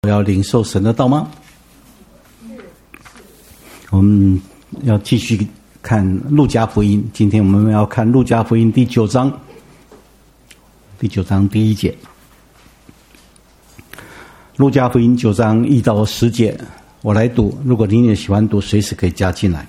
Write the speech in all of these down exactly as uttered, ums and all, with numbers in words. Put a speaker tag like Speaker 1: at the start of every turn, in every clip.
Speaker 1: 我要领受神的道吗？我们要继续看路加福音，今天我们要看路加福音第九章，第九章第一节。路加福音九章一到十节，我来读，如果你也喜欢读，随时可以加进来。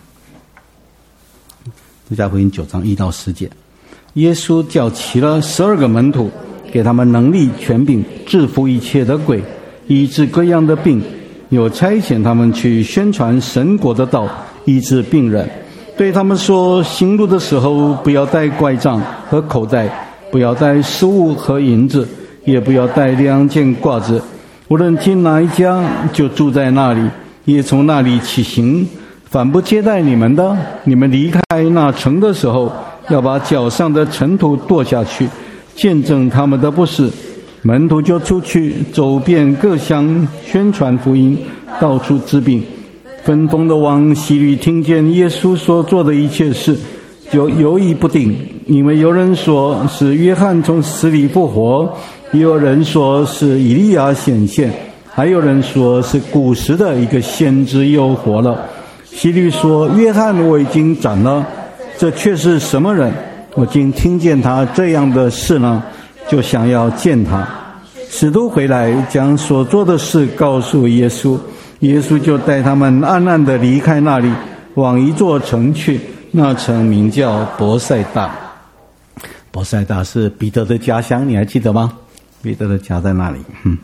Speaker 1: 路加福音九章一到十节，耶稣叫齐了十二个门徒，给他们能力权柄，制服一切的鬼，医治各样的病，又差遣他们去宣传神国的道，医治病人。对他们说，行路的时候不要带拐杖和口袋，不要带食物和银子，也不要带两件褂子，无论进哪一家，就住在那里，也从那里起行。反不接待你们的，你们离开那城的时候，要把脚上的尘土跺下去，见证他们的不是。门徒就出去，走遍各乡，宣传福音，到处治病。分封的王希律听见耶稣所做的一切事，就犹疑不定，因为有人说是约翰从死里复活，也有人说是以利亚显现，还有人说是古时的一个先知又活了。希律说，约翰我已经斩了，这却是什么人？我竟听见他这样的事呢，就想要见他。使徒回来，将所做的事告诉耶稣，耶稣就带他们暗暗地离开那里，往一座城去，那城名叫伯赛大。伯赛大是彼得的家乡，你还记得吗？彼得的家在那里。嗯，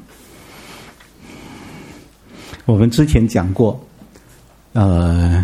Speaker 1: 我们之前讲过，呃，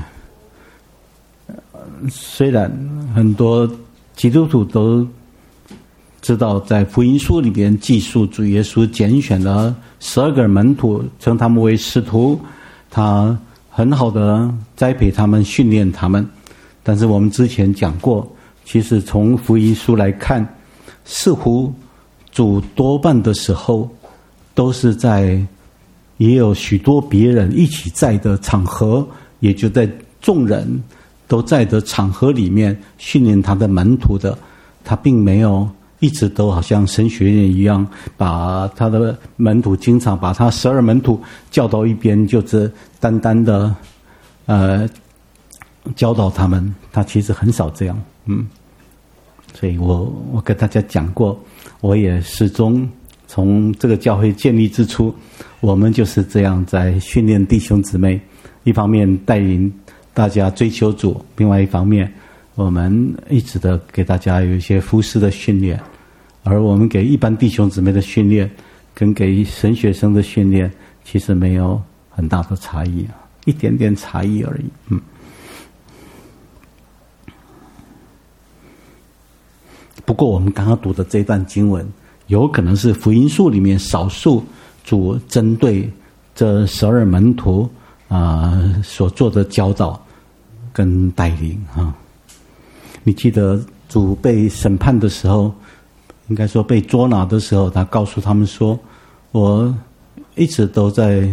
Speaker 1: 虽然很多基督徒都知道在福音书里边记述主耶稣拣选了十二个门徒，称他们为使徒，他很好的栽培他们，训练他们。但是我们之前讲过，其实从福音书来看，似乎主多半的时候都是在也有许多别人一起在的场合，也就在众人都在的场合里面训练他的门徒的。他并没有一直都好像神学院一样，把他的门徒经常把他十二门徒叫到一边，就是单单的呃教导他们。他其实很少这样，嗯。所以我我跟大家讲过，我也始终从这个教会建立之初，我们就是这样在训练弟兄姊妹，一方面带领大家追求主，另外一方面我们一直的给大家有一些服事的训练。而我们给一般弟兄姊妹的训练跟给神学生的训练其实没有很大的差异，一点点差异而已。嗯。不过我们刚刚读的这段经文，有可能是福音书里面少数主针对这十二门徒啊、呃、所做的教导跟带领啊。你记得主被审判的时候，应该说被捉拿的时候，他告诉他们说，我一直都在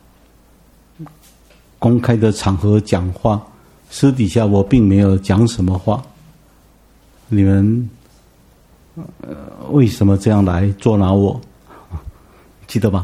Speaker 1: 公开的场合讲话，私底下我并没有讲什么话，你们呃为什么这样来捉拿我？记得吧？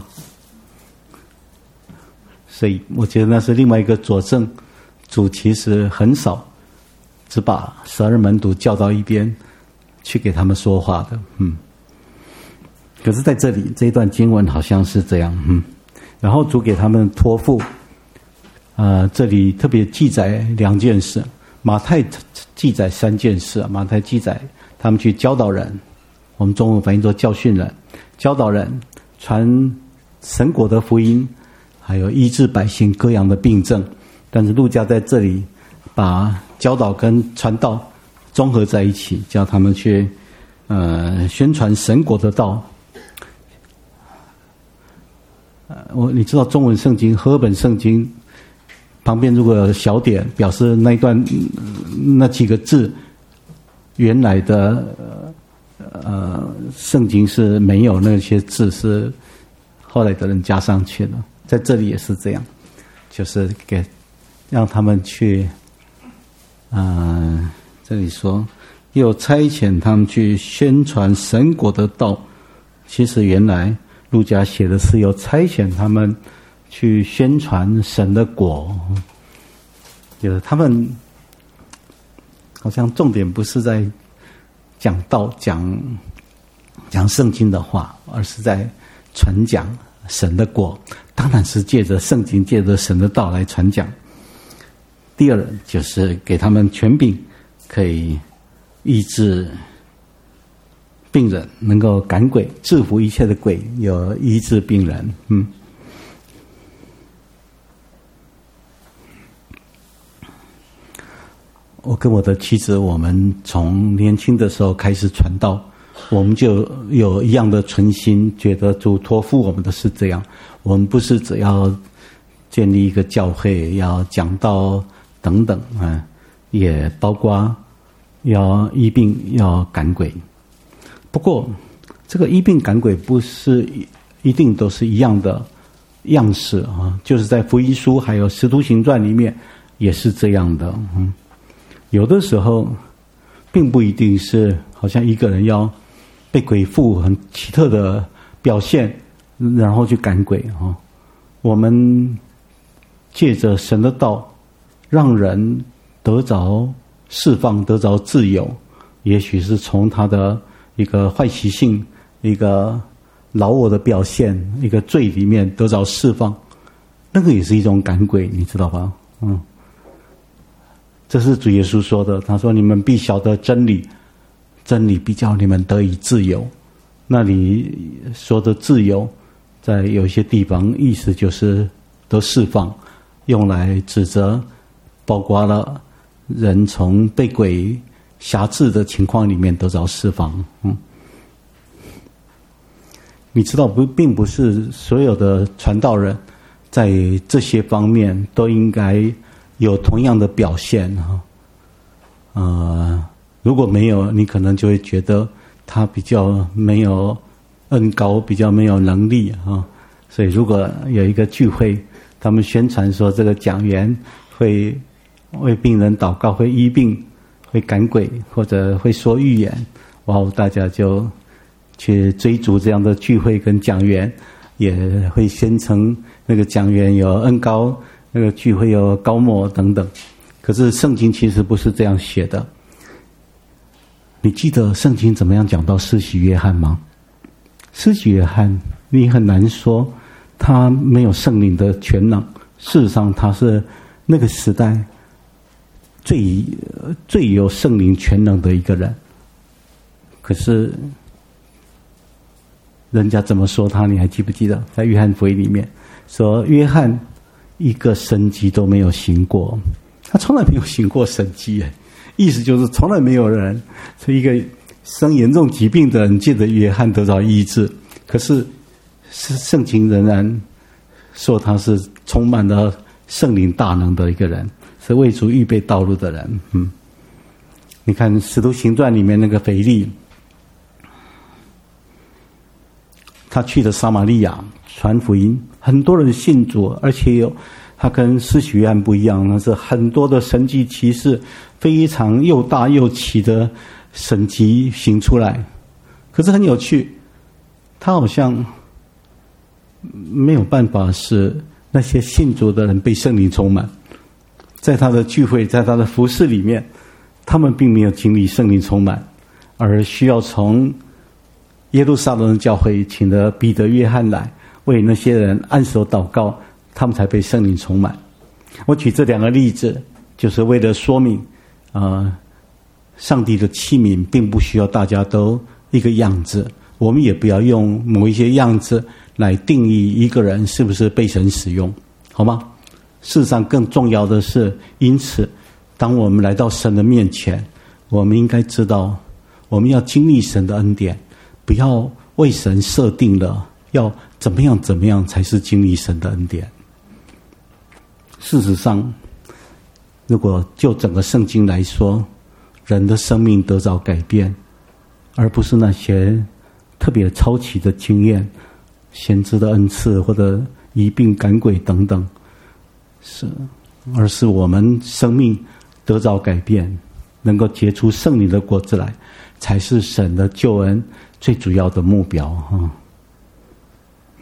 Speaker 1: 所以我觉得那是另外一个佐证，主其实很少只把十二门徒叫到一边去给他们说话的。嗯。可是在这里这一段经文好像是这样。嗯。然后主给他们托付，呃，这里特别记载两件事，马太记载三件事。马太记载他们去教导人，我们中文翻译作教训人，教导人，传神国的福音，还有医治百姓各样的病症。但是路加在这里把教导跟传道综合在一起，叫他们去呃宣传神国的道。呃，我你知道中文圣经和合本圣经旁边如果有小点，表示那一段、嗯、那几个字原来的呃圣经是没有，那些字是后来的人加上去的。在这里也是这样，就是给让他们去呃这里说又差遣他们去宣传神国的道。其实原来路加写的是有差遣他们去宣传神的国，就是他们好像重点不是在讲道、讲讲圣经的话，而是在传讲神的国，当然是借着圣经、借着神的道来传讲。第二就是给他们权柄，可以医治病人，能够赶鬼，制服一切的鬼，有医治病人。嗯，我跟我的妻子，我们从年轻的时候开始传道，我们就有一样的存心，觉得主托付我们的是这样。我们不是只要建立一个教会，要讲道等等啊，也包括要医病，要赶鬼。不过，这个医病赶鬼不是一定都是一样的样式啊，就是在福音书还有使徒行传里面也是这样的。嗯，有的时候并不一定是好像一个人要被鬼附很奇特的表现，然后去赶鬼啊。我们借着神的道，让人得着释放，得着自由，也许是从他的一个坏习性，一个老我的表现，一个罪里面得着释放，那个也是一种赶鬼，你知道吧？嗯，这是主耶稣说的，他说：“你们必晓得真理，真理必叫你们得以自由。”那里说的自由，在有一些地方意思就是得释放，用来指责，包括了人从被鬼辖制的情况里面得着释放。嗯，你知道不，并不是所有的传道人在这些方面都应该有同样的表现哈。呃，如果没有，你可能就会觉得他比较没有恩高，比较没有能力哈。所以，如果有一个聚会，他们宣传说这个讲员会为病人祷告，会医病，会赶鬼，或者会说预言，哇，大家就去追逐这样的聚会跟讲员，也会宣称那个讲员有恩高，那个聚会有高莫等等。可是圣经其实不是这样写的。你记得圣经怎么样讲到施洗约翰吗？施洗约翰，你很难说他没有圣灵的全能，事实上他是那个时代最最有圣灵全能的一个人。可是人家怎么说他，你还记不记得？在约翰福音里面说，约翰一个神迹都没有行过，他从来没有行过神迹，意思就是从来没有人是一个生严重疾病的人借着约翰得到医治。可是圣经仍然说他是充满了圣灵大能的一个人，是为主预备道路的人。嗯，你看《使徒行传》里面那个腓利，他去了撒玛利亚传福音，很多人信主，而且有他跟施洗约翰不一样，那是很多的神迹奇事，非常又大又奇的神迹行出来。可是很有趣，他好像没有办法使那些信主的人被圣灵充满。在他的聚会，在他的服事里面，他们并没有经历圣灵充满，而需要从耶路撒冷的教会请了彼得、约翰来为那些人按手祷告，他们才被圣灵充满。我举这两个例子，就是为了说明，呃，上帝的器皿并不需要大家都一个样子，我们也不要用某一些样子来定义一个人是不是被神使用，好吗？事实上更重要的是，因此当我们来到神的面前，我们应该知道我们要经历神的恩典，不要为神设定了要怎么样怎么样才是经历神的恩典。事实上，如果就整个圣经来说，人的生命得着改变，而不是那些特别超奇的经验，先知的恩赐或者医病赶鬼等等，是，而是我们生命得着改变，能够结出圣灵的果子来，才是神的救恩最主要的目标哈。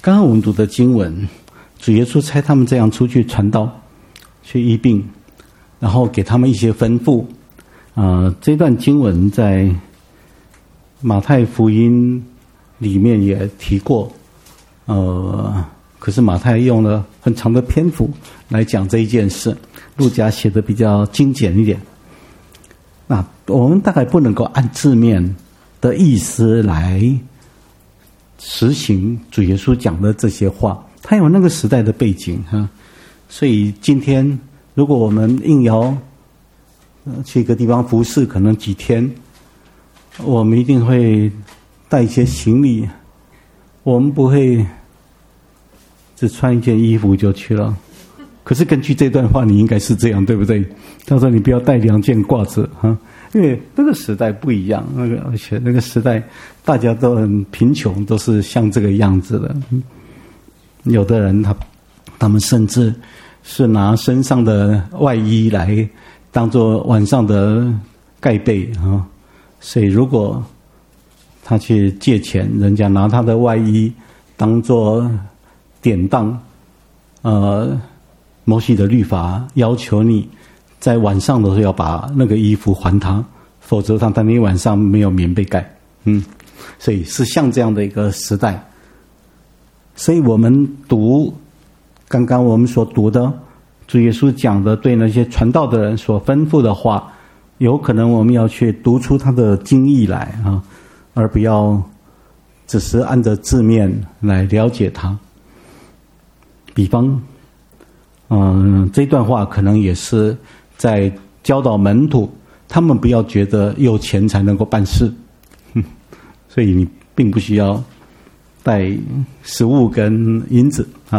Speaker 1: 刚刚我们读的经文，主耶稣差他们这样出去传道，去医病，然后给他们一些吩咐。呃，这段经文在马太福音里面也提过，呃，可是马太用了很长的篇幅来讲这一件事，路加写的比较精简一点。那我们大概不能够按字面的意思来实行主耶稣讲的这些话，他有那个时代的背景哈，所以今天如果我们硬要去一个地方服侍，可能几天，我们一定会带一些行李，我们不会只穿一件衣服就去了。可是根据这段话，你应该是这样，对不对？他说你不要带两件褂子哈，因为那个时代不一样，那个而且那个时代大家都很贫穷，都是像这个样子的。有的人他他们甚至是拿身上的外衣来当作晚上的盖被啊，所以如果他去借钱，人家拿他的外衣当作典当，呃。摩西的律法要求你在晚上的时候要把那个衣服还他，否则他当天晚上没有棉被盖。嗯，所以是像这样的一个时代。所以我们读刚刚我们所读的主耶稣讲的对那些传道的人所吩咐的话，有可能我们要去读出他的经义来啊，而不要只是按着字面来了解它。比方嗯，这段话可能也是在教导门徒，他们不要觉得有钱才能够办事，所以你并不需要带食物跟银子啊。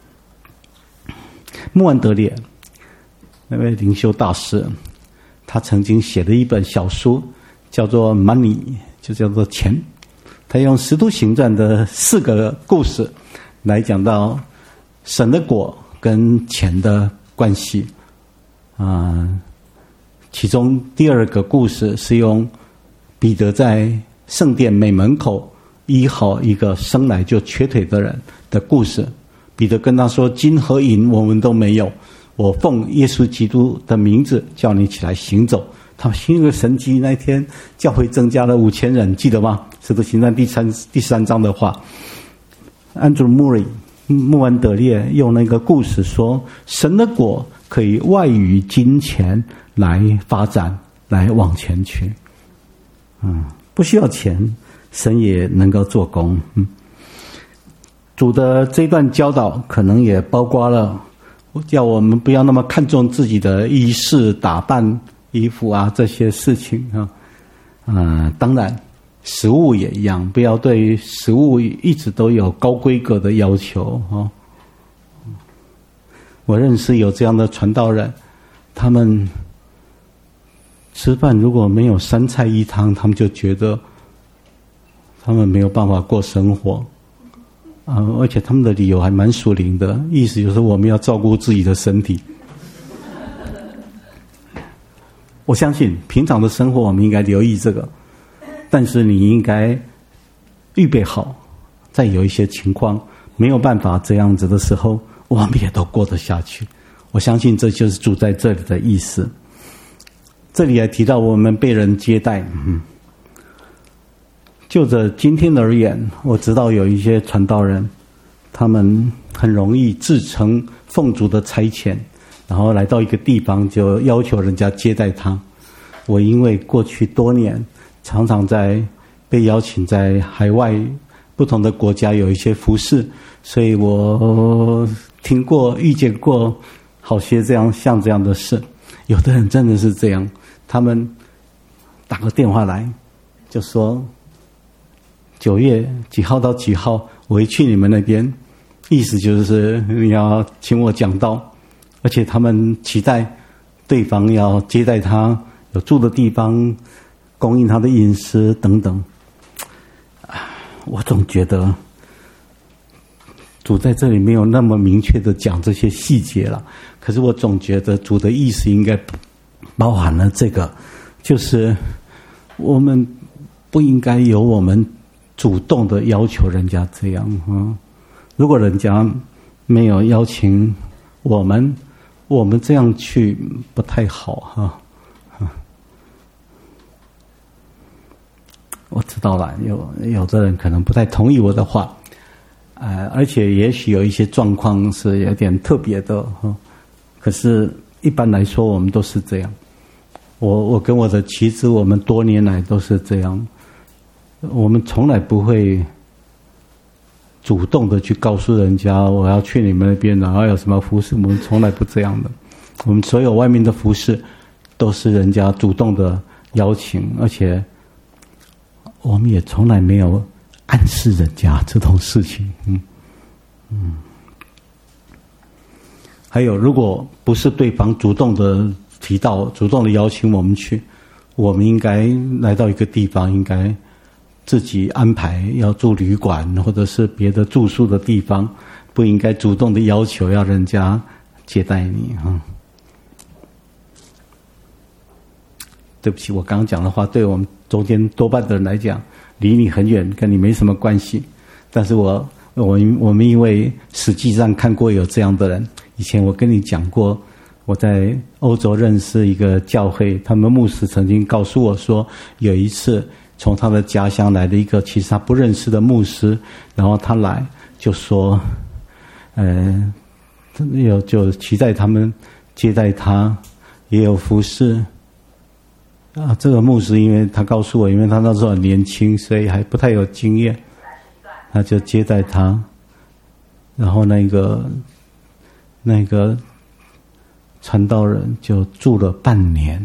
Speaker 1: 穆安德烈那位灵修大师，他曾经写了一本小书，叫做《Money》，就叫做钱。他用《使徒行传》的四个故事来讲到神的国跟钱的关系啊、呃，其中第二个故事是用彼得在圣殿美门口医好一个生来就瘸腿的人的故事。彼得跟他说：“金和银我们都没有，我奉耶稣基督的名字叫你起来行走。”他行个神迹，那一天教会增加了五千人，记得吗？使徒行传第三第三章的话，安德鲁·穆瑞。穆安德烈用那个故事说，神的国可以外于金钱来发展，来往前去。嗯，不需要钱，神也能够做工。嗯，主的这段教导可能也包括了，叫我们不要那么看重自己的衣饰打扮、衣服啊这些事情啊。嗯、呃，当然。食物也一样，不要对食物一直都有高规格的要求哦。我认识有这样的传道人，他们吃饭如果没有三菜一汤，他们就觉得他们没有办法过生活啊、呃！而且他们的理由还蛮属灵的，意思就是我们要照顾自己的身体。我相信平常的生活我们应该留意这个。但是你应该预备好，在有一些情况没有办法这样子的时候，我们也都过得下去。我相信这就是主在这里的意思。这里还提到我们被人接待，嗯，就着今天而言，我知道有一些传道人，他们很容易自称奉主的差遣，然后来到一个地方就要求人家接待他。我因为过去多年常常在被邀请在海外不同的国家有一些服事，所以我听过遇见过好些这样像这样的事。有的人真的是这样，他们打个电话来就说九月几号到几号我会去你们那边，意思就是你要请我讲道，而且他们期待对方要接待他，有住的地方，供应他的饮食等等。我总觉得主在这里没有那么明确的讲这些细节了，可是我总觉得主的意思应该包含了这个，就是我们不应该由我们主动的要求人家这样啊。 如果人家没有邀请我们，我们这样去不太好哈。我知道了，有有的人可能不太同意我的话，呃，而且也许有一些状况是有点特别的哈。可是，一般来说，我们都是这样。我我跟我的妻子，我们多年来都是这样。我们从来不会主动的去告诉人家我要去你们那边，然后有什么服事，我们从来不这样的。我们所有外面的服事，都是人家主动的邀请，而且。我们也从来没有暗示人家这种事情，嗯嗯。还有，如果不是对方主动的提到、主动的邀请我们去，我们应该来到一个地方，应该自己安排要住旅馆或者是别的住宿的地方，不应该主动的要求要人家接待你哈。对不起，我刚刚讲的话，对我们中间多半的人来讲，离你很远，跟你没什么关系。但是我我我们因为实际上看过有这样的人，以前我跟你讲过，我在欧洲认识一个教会，他们牧师曾经告诉我说，有一次从他的家乡来的一个其实他不认识的牧师，然后他来就说，呃，有就期待他们接待他，也有服侍。啊，这个牧师因为他告诉我，因为他那时候很年轻，所以还不太有经验，他就接待他，然后那个那个传道人就住了半年，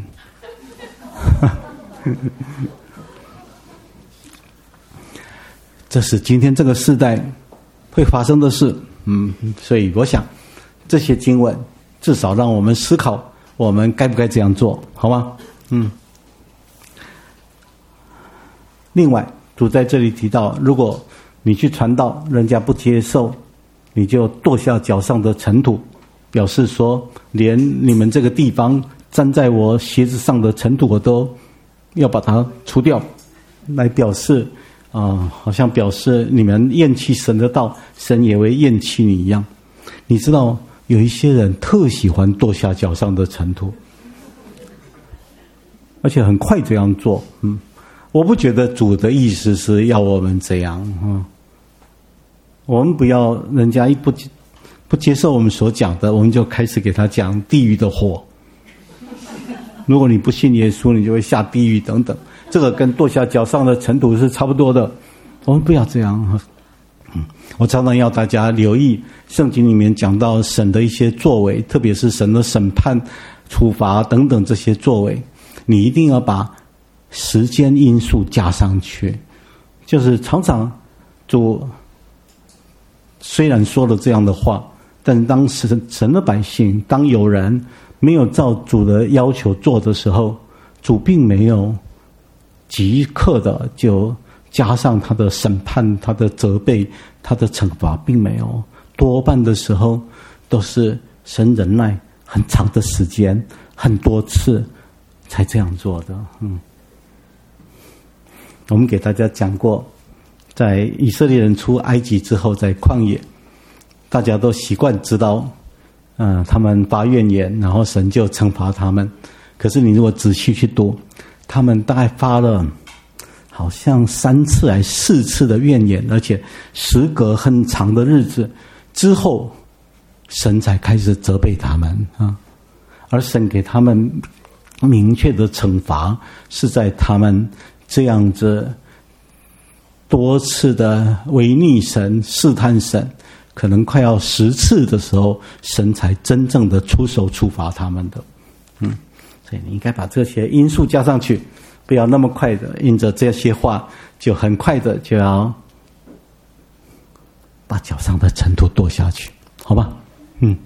Speaker 1: 这是今天这个世代会发生的事，嗯，所以我想这些经文至少让我们思考，我们该不该这样做，好吗？嗯。另外，主在这里提到，如果你去传道，人家不接受，你就跺下脚上的尘土，表示说，连你们这个地方粘在我鞋子上的尘土，我都要把它除掉，来表示啊、呃，好像表示你们厌弃神的道，神也会厌弃你一样。你知道，有一些人特喜欢跺下脚上的尘土，而且很快这样做，嗯。我不觉得主的意思是要我们这样，嗯，我们不要人家一不不接受我们所讲的，我们就开始给他讲地狱的火。如果你不信耶稣，你就会下地狱等等。这个跟跺下脚上的尘土是差不多的。我们不要这样。嗯，我常常要大家留意圣经里面讲到神的一些作为，特别是神的审判、处罚等等这些作为，你一定要把时间因素加上去。就是常常主虽然说了这样的话，但当神神的百姓，当有人没有照主的要求做的时候，主并没有即刻的就加上他的审判、他的责备、他的惩罚，并没有。多半的时候都是神忍耐很长的时间，很多次才这样做的。嗯，我们给大家讲过，在以色列人出埃及之后，在旷野，大家都习惯知道，嗯、呃，他们发怨言，然后神就惩罚他们。可是你如果仔细去读，他们大概发了好像三次还四次的怨言，而且时隔很长的日子之后，神才开始责备他们啊。而神给他们明确的惩罚，是在他们这样子多次的违逆神、试探神，可能快要十次的时候，神才真正的出手处罚他们的。嗯，所以你应该把这些因素加上去，不要那么快的因着这些话，就很快的就要把脚上的尘土跺下去，好吧？嗯。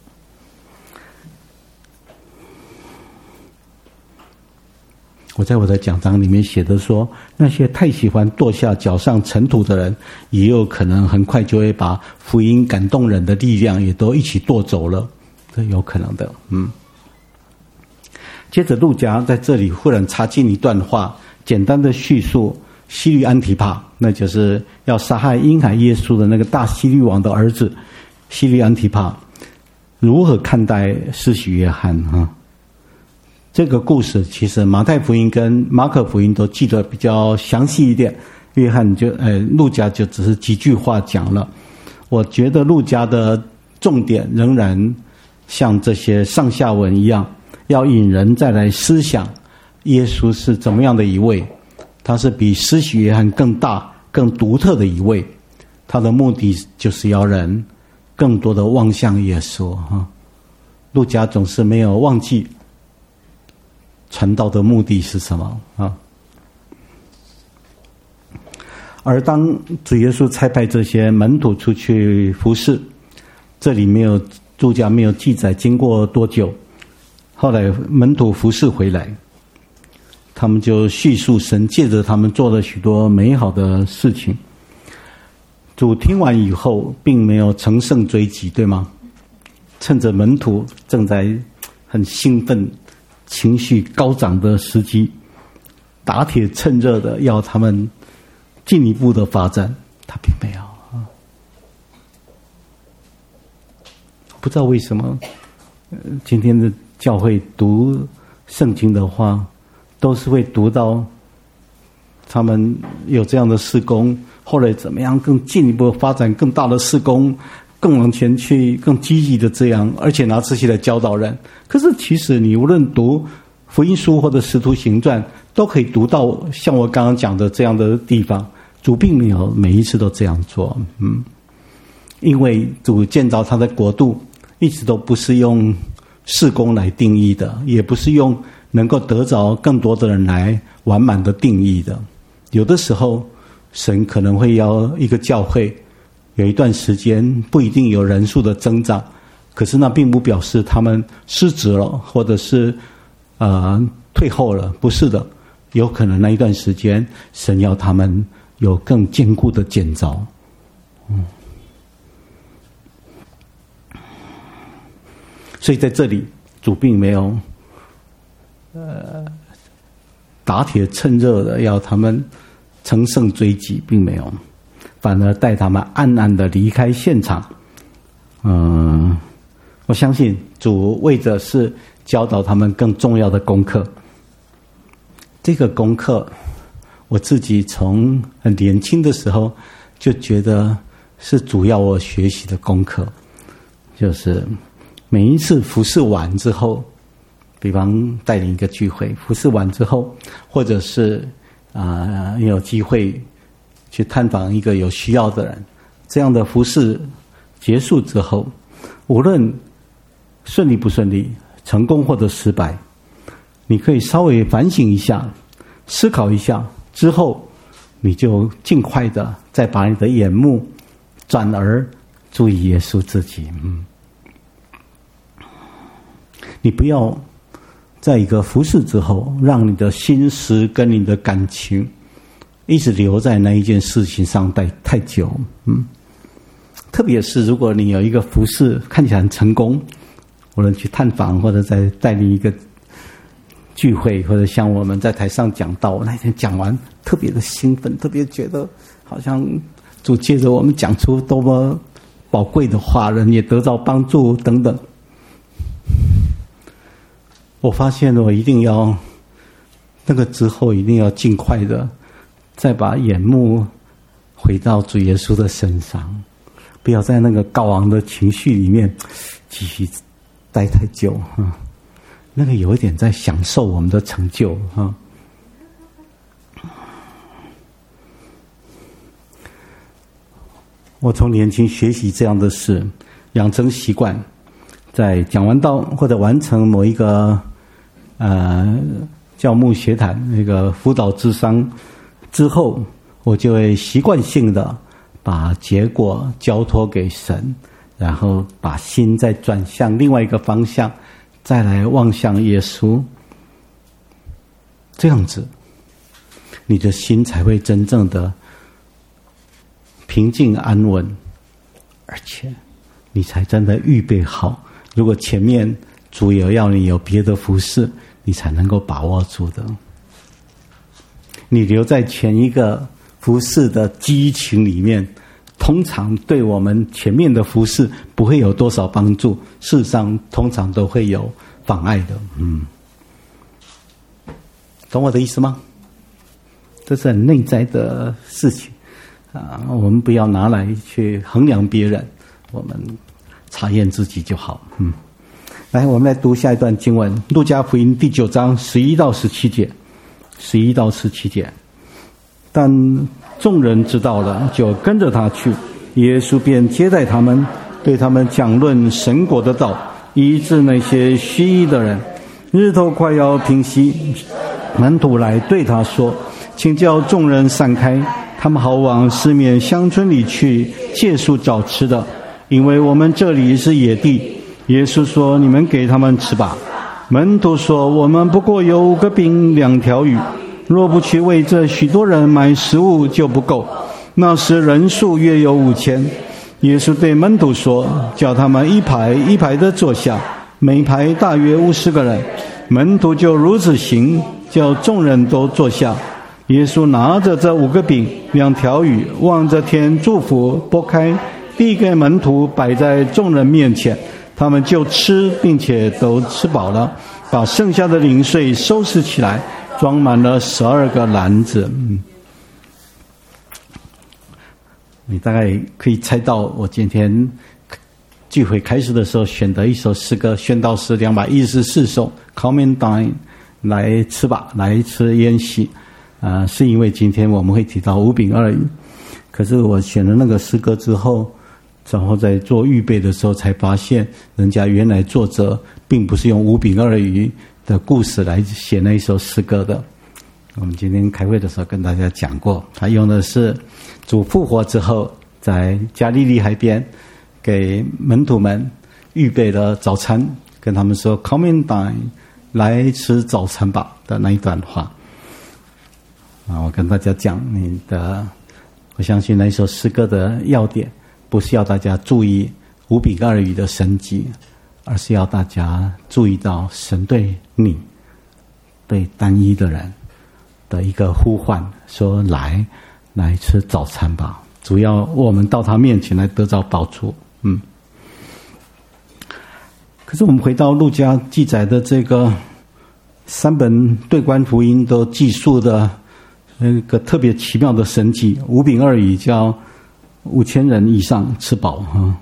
Speaker 1: 我在我的讲章里面写的说，那些太喜欢跺下脚上尘土的人，也有可能很快就会把福音感动人的力量也都一起跺走了，这有可能的。嗯。接着路加在这里忽然插进一段话，简单的叙述希律安提帕，那就是要杀害婴孩耶稣的那个大希律王的儿子希律安提帕，如何看待施洗约翰哈？这个故事其实马太福音跟马可福音都记得比较详细一点，约翰就呃路加就只是几句话讲了。我觉得路加的重点仍然像这些上下文一样，要引人再来思想耶稣是怎么样的一位，他是比施洗约翰更大更独特的一位，他的目的就是要人更多的望向耶稣哈。路加总是没有忘记传道的目的是什么啊？而当主耶稣差派这些门徒出去服侍，这里没有路加没有记载经过多久，后来门徒服侍回来，他们就叙述神借着他们做了许多美好的事情。主听完以后并没有乘胜追击，对吗？趁着门徒正在很兴奋情绪高涨的时机，打铁趁热的要他们进一步的发展，他并没有啊。不知道为什么，呃，今天的教会读圣经的话，都是会读到他们有这样的事工，后来怎么样更进一步发展更大的事工，更往前去，更积极的这样，而且拿这些来教导人。可是其实你无论读福音书或者使徒行传，都可以读到像我刚刚讲的这样的地方。主并没有每一次都这样做，嗯，因为主建造他的国度一直都不是用事工来定义的，也不是用能够得着更多的人来完满的定义的。有的时候神可能会要一个教会有一段时间不一定有人数的增长，可是那并不表示他们失职了，或者是呃退后了，不是的，有可能那一段时间神要他们有更坚固的建造。嗯，所以在这里主并没有呃打铁趁热的要他们乘胜追击，并没有，反而带他们暗暗的离开现场。嗯，我相信主为的是教导他们更重要的功课。这个功课我自己从很年轻的时候就觉得是主要我学习的功课，就是每一次服侍完之后，比方带领一个聚会，服侍完之后，或者是啊、呃、有机会去探访一个有需要的人，这样的服侍结束之后，无论顺利不顺利，成功或者失败，你可以稍微反省一下，思考一下，之后你就尽快的再把你的眼目转而注意耶稣自己。嗯，你不要在一个服侍之后，让你的心思跟你的感情一直留在那一件事情上待太久。嗯，特别是如果你有一个服侍看起来很成功，无论去探访或者在带领一个聚会，或者像我们在台上讲道，那天讲完特别的兴奋，特别觉得好像主借着我们讲出多么宝贵的话，人也得到帮助等等。我发现我一定要那个之后一定要尽快的再把眼目回到主耶稣的身上，不要在那个高昂的情绪里面继续待太久啊，那个有一点在享受我们的成就啊。我从年轻学习这样的事，养成习惯，在讲完道或者完成某一个呃教牧协谈那个辅导咨商之后，我就会习惯性的把结果交托给神，然后把心再转向另外一个方向，再来望向耶稣。这样子你的心才会真正的平静安稳，而且你才真的预备好，如果前面主有要你有别的服事，你才能够把握住的。 你留在前一个服事的激情里面，通常对我们前面的服事不会有多少帮助，事实上通常都会有妨碍的。嗯，懂我的意思吗？这是很内在的事情啊，我们不要拿来去衡量别人，我们查验自己就好。嗯，来，我们来读下一段经文，路加福音第九章十一到十七节，十一到十七节。但众人知道了，就跟着他去，耶稣便接待他们，对他们讲论神国的道，医治那些虚医的人。日头快要平息，门徒来对他说，请叫众人散开，他们好往四面乡村里去借宿找吃的，因为我们这里是野地。耶稣说，你们给他们吃吧。门徒说，我们不过有五个饼两条鱼，若不去为这许多人买食物就不够。那时人数约有五千。耶稣对门徒说，叫他们一排一排的坐下，每排大约五十个人。门徒就如此行，叫众人都坐下。耶稣拿着这五个饼两条鱼，望着天祝福，拨开递给门徒，摆在众人面前，他们就吃，并且都吃饱了，把剩下的零碎收拾起来，装满了十二个篮子。嗯，你大概可以猜到我今天聚会开始的时候选的一首诗歌，宣道诗两百一十四首 Come and dine， 来吃吧，来吃宴席。啊，是因为今天我们会提到五饼二鱼，可是我选了那个诗歌之后，然后在做预备的时候才发现，人家原来作者并不是用五饼二鱼的故事来写那一首诗歌的。我们今天开会的时候跟大家讲过，他用的是主复活之后在加利利海边给门徒们预备了早餐，跟他们说 Come and dine， 来吃早餐吧的那一段话啊，我跟大家讲，你的，我相信那一首诗歌的要点不是要大家注意五饼二鱼的神迹，而是要大家注意到神对你，对单一的人的一个呼唤，说来来吃早餐吧，主要我们到他面前来得着饱足。嗯，可是我们回到路加记载的这个三本对观福音都记述的那个特别奇妙的神迹，五饼二鱼叫五千人以上吃饱哈。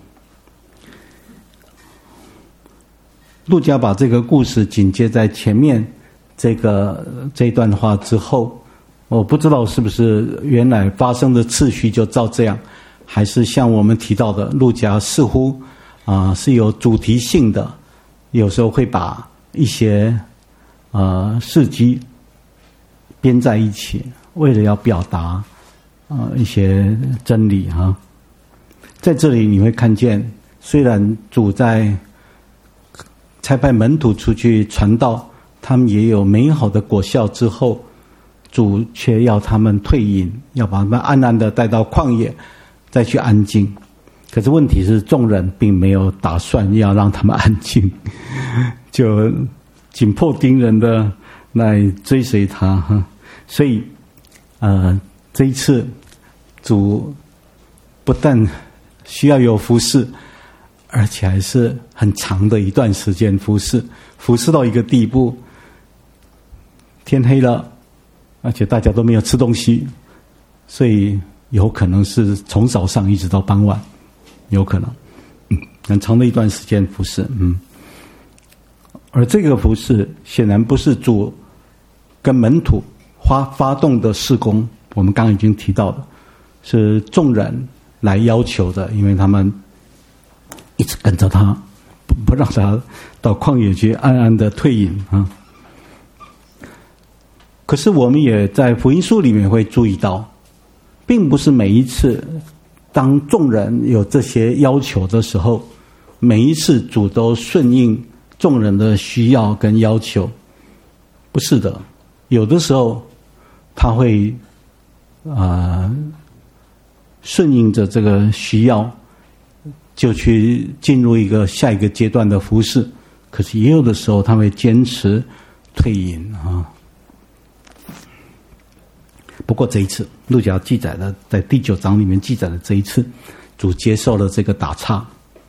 Speaker 1: 路加把这个故事紧接在前面这个这一段话之后，我不知道是不是原来发生的次序就照这样，还是像我们提到的，路加似乎啊、呃、是有主题性的，有时候会把一些呃事迹编在一起，为了要表达呃一些真理哈。在这里你会看见，虽然主在差派门徒出去传道，他们也有美好的果效之后，主却要他们退隐，要把他们暗暗的带到旷野再去安静。可是问题是众人并没有打算要让他们安静，就紧迫盯人的来追随他哈。所以呃这一次主不但需要有服事，而且还是很长的一段时间服事，服事到一个地步，天黑了，而且大家都没有吃东西，所以有可能是从早上一直到傍晚，有可能，嗯，很长的一段时间服事，嗯。而这个服事显然不是主跟门徒发发动的事工，我们刚刚已经提到的，是众人来要求的，因为他们一直跟着他，不不让他到旷野去暗暗的退隐啊。可是我们也在福音书里面会注意到，并不是每一次当众人有这些要求的时候，每一次主都顺应众人的需要跟要求，不是的。有的时候他会啊、呃、顺应着这个需要，就去进入一个下一个阶段的服事，可是也有的时候他会坚持退隐啊。 不过这一次，路加记载的在第九章里面记载的这一次，主接受了这个打岔，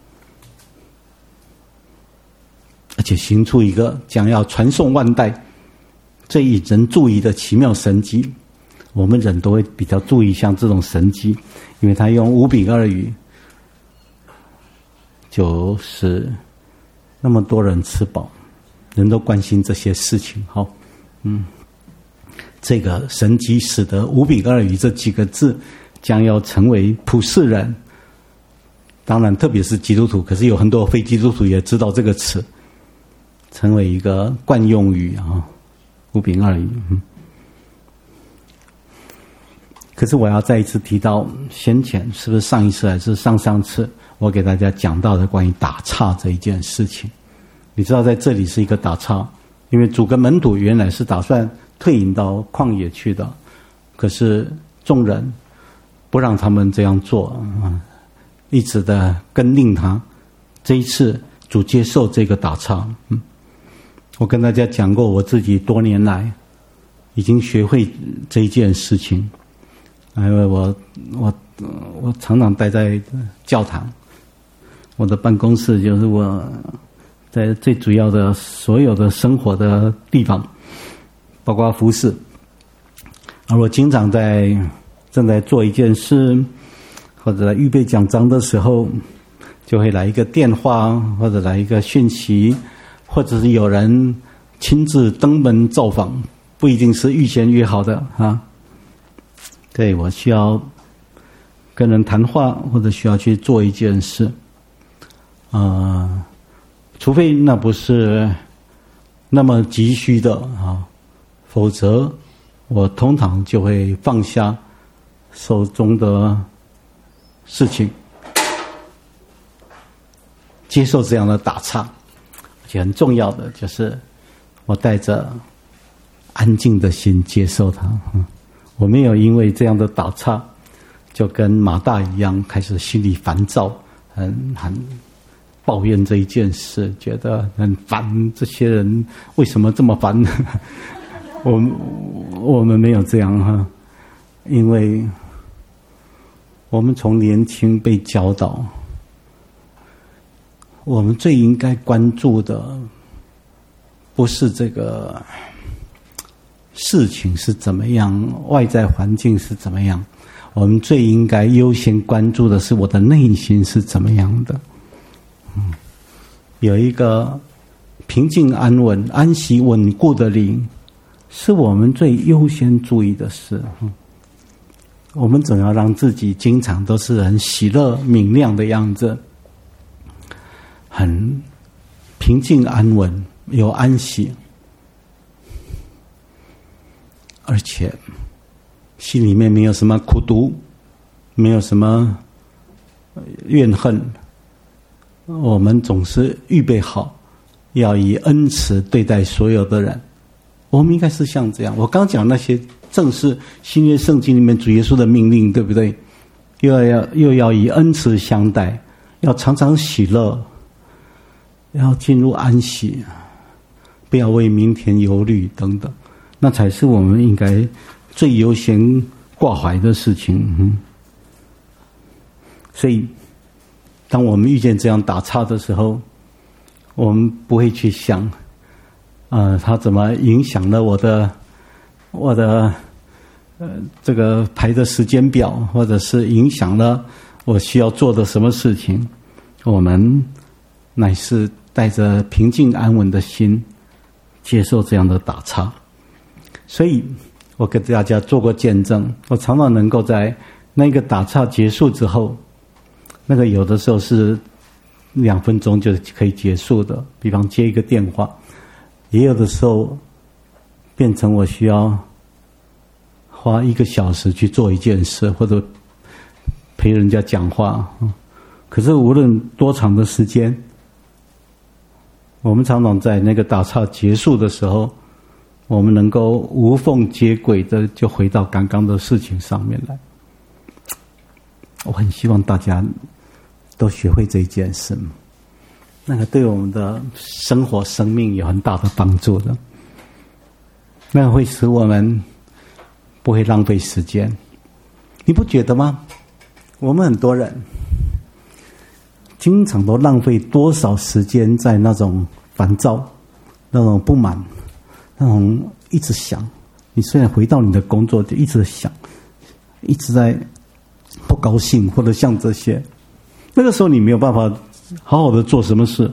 Speaker 1: 而且行出一个将要传颂万代、最引人注意的奇妙神迹。我们人都会比较注意像这种神迹，因为他用五饼二鱼，就是那么多人吃饱，人都关心这些事情。好，嗯，这个神迹使得五饼二鱼这几个字将要成为普世人，当然特别是基督徒，可是有很多非基督徒也知道这个词，成为一个惯用语啊，五饼二鱼。嗯，可是我要再一次提到，先前是不是上一次还是上上次，我给大家讲到的关于打岔这一件事情。你知道在这里是一个打岔，因为主跟门徒原来是打算退隐到旷野去的，可是众人不让他们这样做，嗯，一直的跟令他。这一次主接受这个打岔。嗯，我跟大家讲过，我自己多年来已经学会这一件事情。因为我我我常常待在教堂，我的办公室就是我在最主要的所有的生活的地方，包括服侍。而我经常在正在做一件事，或者在预备讲章的时候，就会来一个电话，或者来一个讯息，或者是有人亲自登门造访，不一定是预先约好的啊。对，我需要跟人谈话，或者需要去做一件事，呃，除非那不是那么急需的啊，否则我通常就会放下手中的事情，接受这样的打岔。而且很重要的就是我带着安静的心接受它。嗯，我没有因为这样的打岔就跟马大一样开始心里烦躁，很很抱怨这一件事，觉得很烦，这些人为什么这么烦？我们我们没有这样哈，因为我们从年轻被教导，我们最应该关注的不是这个事情是怎么样，外在环境是怎么样，我们最应该优先关注的是我的内心是怎么样的。嗯，有一个平静安稳、安息稳固的灵，是我们最优先注意的事。嗯，我们总要让自己经常都是很喜乐明亮的样子，很平静安稳，有安息，而且心里面没有什么苦毒，没有什么怨恨。我们总是预备好要以恩慈对待所有的人，我们应该是像这样。我刚讲那些正是新约圣经里面主耶稣的命令，对不对？又要又要以恩慈相待，要常常喜乐，要进入安息，不要为明天忧虑等等，那才是我们应该最优先挂怀的事情。嗯，所以当我们遇见这样打岔的时候，我们不会去想呃，它怎么影响了我的我的呃这个排的时间表，或者是影响了我需要做的什么事情。我们乃是带着平静安稳的心接受这样的打岔。所以我给大家做过见证，我常常能够在那个打岔结束之后，那个有的时候是两分钟就可以结束的，比方接一个电话，也有的时候变成我需要花一个小时去做一件事，或者陪人家讲话。可是无论多长的时间，我们常常在那个打岔结束的时候，我们能够无缝接轨的就回到刚刚的事情上面来。我很希望大家都学会这一件事，那个对我们的生活生命有很大的帮助的，那个会使我们不会浪费时间。你不觉得吗？我们很多人经常都浪费多少时间在那种烦躁、那种不满、那种一直想。你虽然回到你的工作，就一直想，一直在不高兴，或者像这些，那个时候你没有办法好好的做什么事。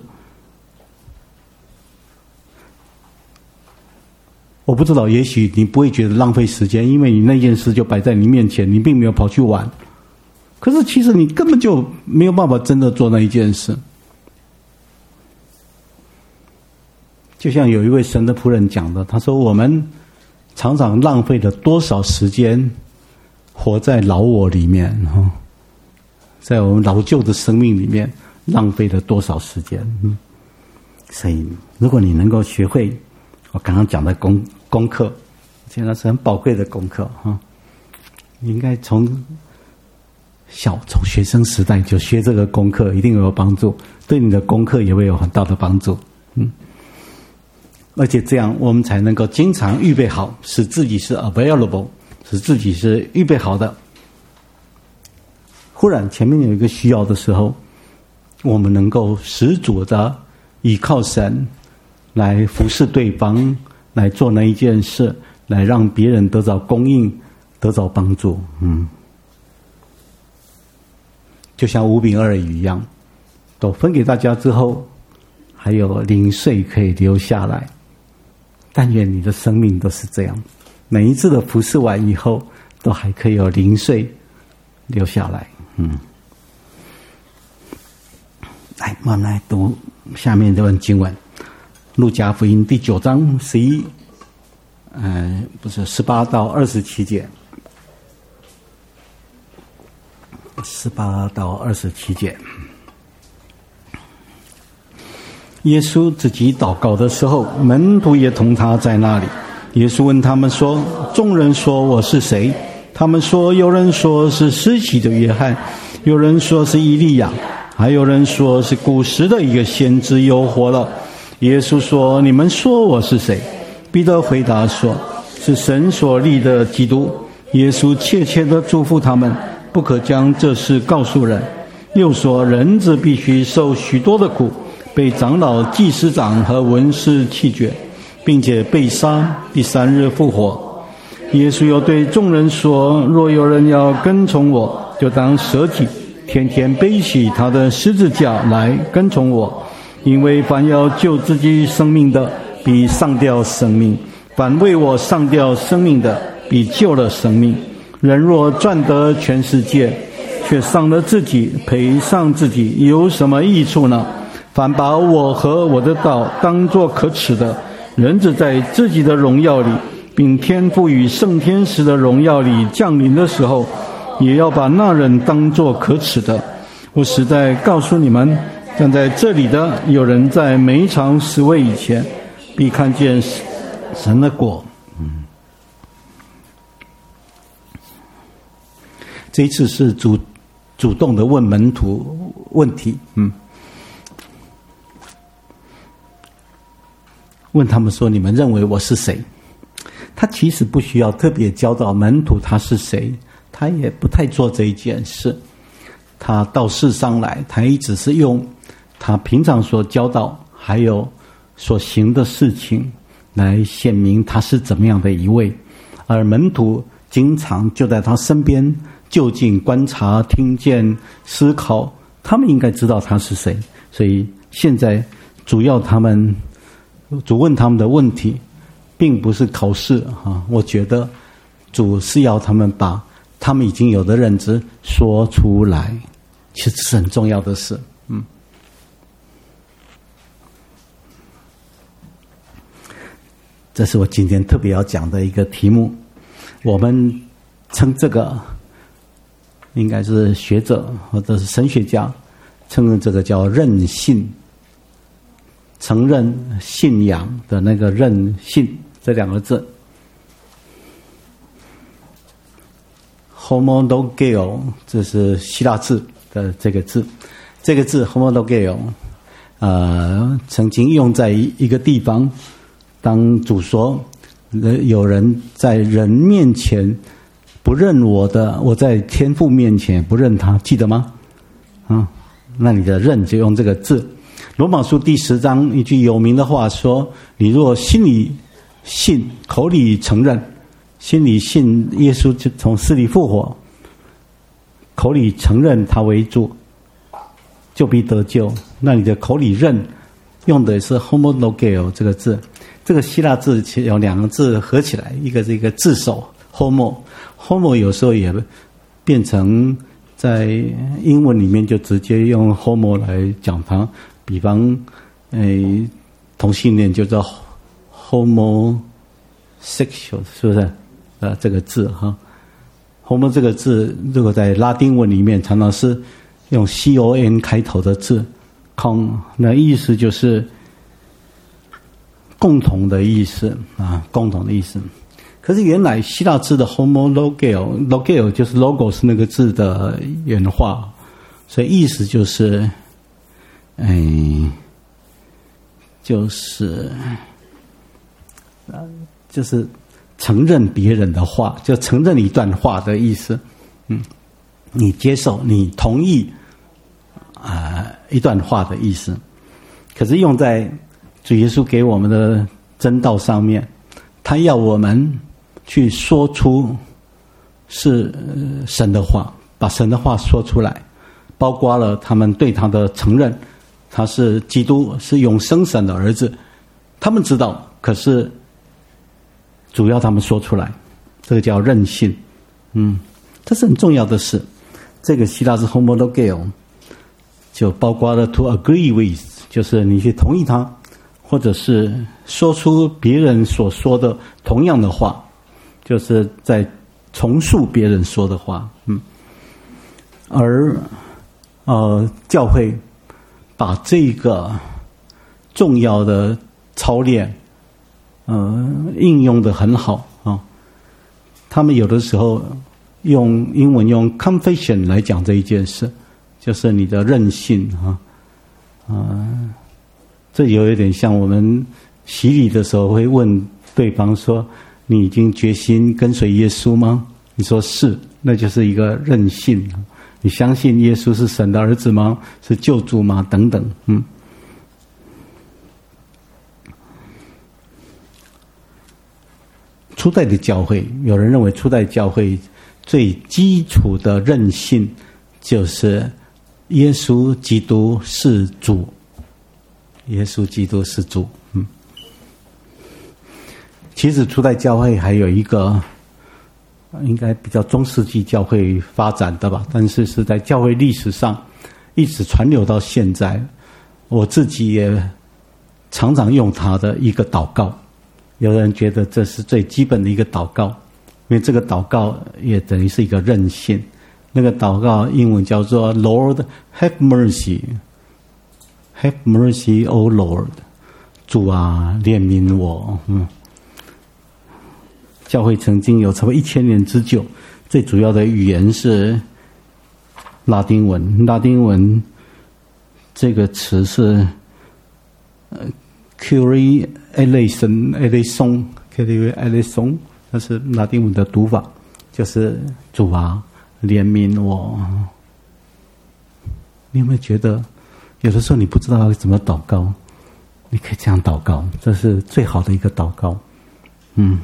Speaker 1: 我不知道，也许你不会觉得浪费时间，因为你那件事就摆在你面前，你并没有跑去玩。可是其实你根本就没有办法真的做那一件事。就像有一位神的仆人讲的，他说我们常常浪费了多少时间活在老我里面，在我们老旧的生命里面浪费了多少时间。所以如果你能够学会我刚刚讲的功功课，现在是很宝贵的功课哈，你应该从小从学生时代就学这个功课，一定有帮助，对你的功课也会有很大的帮助。嗯，而且这样我们才能够经常预备好，使自己是 available， 使自己是预备好的。忽然前面有一个需要的时候，我们能够十足的依靠神来服侍对方，来做那一件事，来让别人得到供应，得到帮助。嗯，就像五饼二鱼一样，都分给大家之后，还有零碎可以留下来。但愿你的生命都是这样，每一次的服侍完以后，都还可以有零碎留下来。嗯，来，我们来读下面这段经文，路加福音第九章十一，呃，不是十八到二十七节。十八到二十七节，耶稣自己祷告的时候，门徒也同他在那里。耶稣问他们说：“众人说我是谁？”他们说：“有人说是施洗的约翰，有人说是以利亚，还有人说是古时的一个先知又活了。”耶稣说：“你们说我是谁？”彼得回答说：“是神所立的基督。”耶稣切切地嘱咐他们，不可将这事告诉人，又说人子必须受许多的苦，被长老、祭司长和文士弃绝，并且被杀，第三日复活。耶稣又对众人说：若有人要跟从我，就当舍己，天天背起他的十字架来跟从我。因为凡要救自己生命的，必丧掉生命；凡为我丧掉生命的，必救了生命。人若赚得全世界，却伤了自己，赔上自己，有什么益处呢？凡把我和我的道当作可耻的，人子在自己的荣耀里，并天父与圣天使的荣耀里降临的时候，也要把那人当作可耻的。我实在告诉你们，站在这里的有人在每一场死位以前，必看见神的国。嗯，这一次是主主动的问门徒问题，嗯，问他们说：你们认为我是谁？他其实不需要特别教导门徒他是谁，他也不太做这一件事。他到世上来，他一直是用他平常所教导还有所行的事情来显明他是怎么样的一位，而门徒经常就在他身边就近观察、听见、思考，他们应该知道他是谁。所以现在主要他们主问他们的问题并不是考试啊，我觉得主是要他们把他们已经有的认知说出来，其实是很重要的事。嗯，这是我今天特别要讲的一个题目，我们称这个应该是学者或者是神学家称这个叫认信，承认信仰的那个认信这两个字。homologeo 这是希腊字的这个字，这个字 homologeo 呃，曾经用在一个地方，当主说有人在人面前不认我的，我在天父面前不认他，记得吗？啊，那你的认就用这个字。罗马书第十章一句有名的话说：你若心里信，口里承认，心里信耶稣就从死里复活，口里承认他为主，就必得救。那你的口里认用的是 homologeo 这个字，这个希腊字其实有两个字合起来，一个是一个字首 homo， homo 有时候也变成在英文里面就直接用 homo 来讲它，比方诶同性恋就叫 homosexual， 是不是？啊，这个字哈 ，homo 这个字如果在拉丁文里面常常是用 con 开头的字 con， 那意思就是共同的意思啊，共同的意思。可是原来希腊字的 homologeo logeo 就是 logos 那个字的原话，所以意思就是，哎，就是就是承认别人的话，就承认一段话的意思。嗯，你接受，你同意啊、呃、一段话的意思。可是用在主耶稣给我们的真道上面，他要我们去说出是神的话，把神的话说出来，包括了他们对他的承认，他是基督，是永生神的儿子，他们知道，可是主要他们说出来，这个叫任性。嗯，这是很重要的事。这个希腊字 homologeo 就包括了 to agree with， 就是你去同意他，或者是说出别人所说的同样的话，就是在重述别人说的话。嗯，而呃教会把这个重要的操练呃应用得很好啊。他们有的时候用英文用 confession 来讲这一件事，就是你的任性啊啊、呃，这有一点像我们洗礼的时候会问对方说：“你已经决心跟随耶稣吗？”你说是，那就是一个任性。你相信耶稣是神的儿子吗？是救主吗？等等，嗯。初代的教会，有人认为初代教会最基础的任性就是耶稣基督是主，耶稣基督是主。嗯，其实初代教会还有一个应该比较中世纪教会发展的吧，但是是在教会历史上一直传流到现在。我自己也常常用它的一个祷告，有人觉得这是最基本的一个祷告，因为这个祷告也等于是一个任性。那个祷告英文叫做 Lord have mercy have mercy O Lord， 主啊怜悯我。嗯，教会曾经有差不多一千年之久，最主要的语言是拉丁文。拉丁文这个词是呃 Kyrie eleison eleison Kyrie eleison， 那是拉丁文的读法，就是主啊怜悯我。你有没有觉得有的时候你不知道要怎么祷告，你可以这样祷告，这是最好的一个祷告。嗯，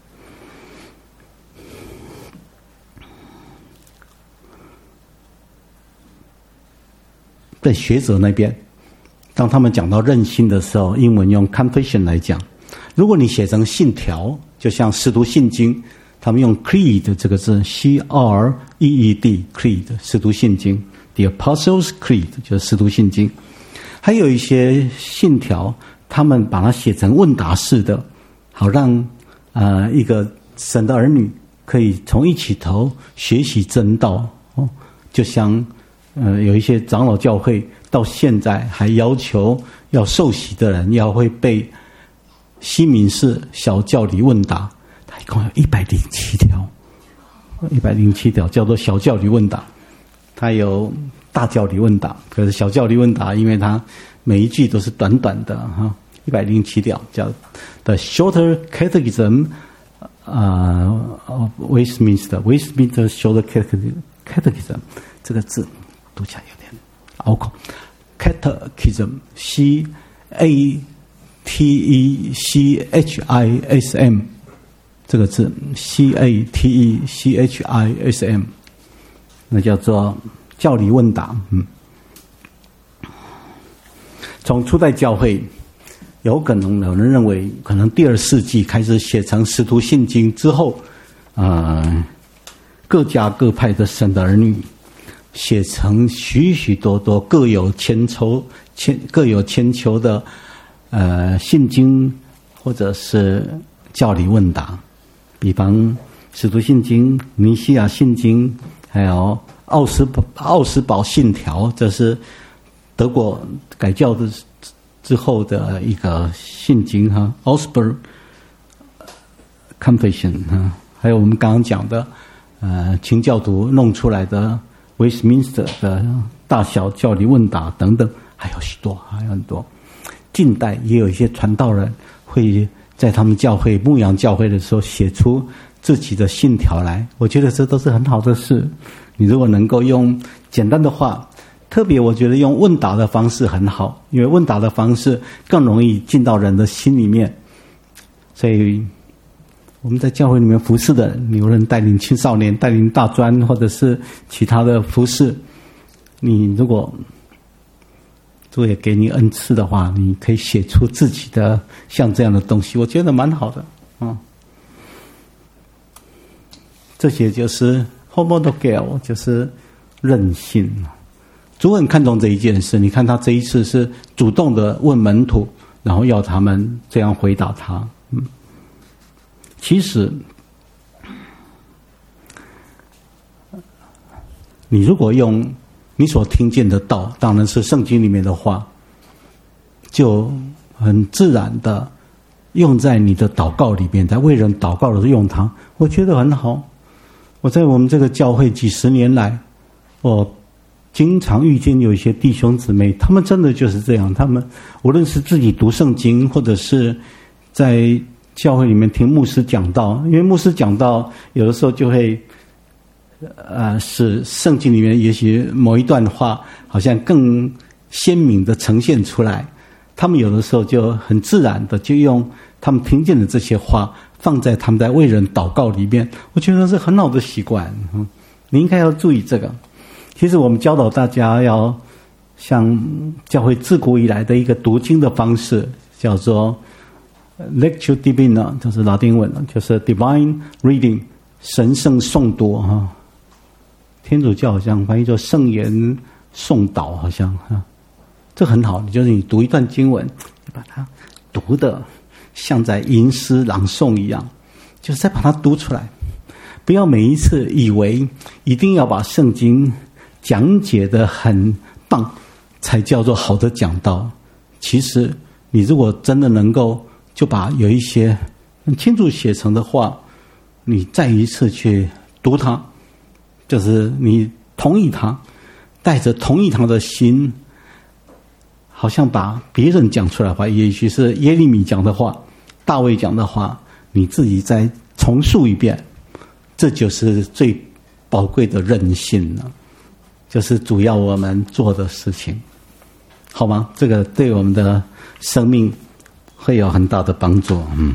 Speaker 1: 在学者那边，当他们讲到任性的时候，英文用 confession 来讲。如果你写成信条，就像使徒信经，他们用 creed 这个字 C R E E D creed 使徒信经 The Apostles' Creed 就是使徒信经。还有一些信条他们把它写成问答式的，好让呃一个神的儿女可以从一起头学习真道。哦，就像呃有一些长老教会到现在还要求要受洗的人要会背西敏寺小教理问答，它一共有一百零七条，一百零七条叫做小教理问答。它有大教理问答，可是小教理问答因为它每一句都是短短的哈， 一百零七条，叫 The Shorter Catechism， 呃 ，Westminster Westminster Shorter Catechism， 这个字读起来有点拗口 ，Catechism，C A T E C H I S M， 这个字 C A T E C H I S M， 那叫做教理问答，嗯。从初代教会，有可能有人认为，可能第二世纪开始写成使徒信经之后，呃，各家各派的神的儿女写成许许多多各有千秋、千各有千秋的呃信经，或者是教理问答，比方使徒信经、尼西亚信经，还有奥斯奥斯堡信条，这是德国改教的之后的一个信经哈 ，Augsburg Confession 哈，还有我们刚刚讲的呃清教徒弄出来的 Westminster 的大小教理问答等等，还有许多，还有很多。近代也有一些传道人会在他们教会牧养教会的时候写出自己的信条来，我觉得这都是很好的事。你如果能够用简单的话。特别我觉得用问答的方式很好，因为问答的方式更容易进到人的心里面。所以我们在教会里面服侍的人，有人带领青少年、带领大专或者是其他的服侍，你如果主也给你恩赐的话，你可以写出自己的像这样的东西，我觉得蛮好的啊。这些就是 homologeo， 就是任性。主很看重这一件事，你看他这一次是主动的问门徒，然后要他们这样回答他。嗯，其实你如果用你所听见的道，当然是圣经里面的话，就很自然的用在你的祷告里面，在为人祷告的时候用它，我觉得很好。我在我们这个教会几十年来，我经常遇见有一些弟兄姊妹，他们真的就是这样，他们无论是自己读圣经，或者是在教会里面听牧师讲道，因为牧师讲道有的时候就会呃使圣经里面也许某一段话好像更鲜明的呈现出来，他们有的时候就很自然的就用他们听见的这些话放在他们在为人祷告里面，我觉得是很好的习惯。嗯，你应该要注意这个。其实我们教导大家要像教会自古以来的一个读经的方式，叫做 Lectio Divina， 就是拉丁文，就是 Divine Reading， 神圣诵读哈。天主教好像翻译作圣言诵导，好像哈，这很好。就是你读一段经文，你把它读的像在吟诗朗诵一样，就是再把它读出来，不要每一次以为一定要把圣经讲解得很棒才叫做好的讲道。其实你如果真的能够就把有一些很清楚写成的话，你再一次去读它，就是你同意它，带着同意它的心，好像把别人讲出来的话，也许是耶利米讲的话，大卫讲的话，你自己再重述一遍，这就是最宝贵的韧性了，就是主要我们做的事情，好吗？这个对我们的生命会有很大的帮助。嗯，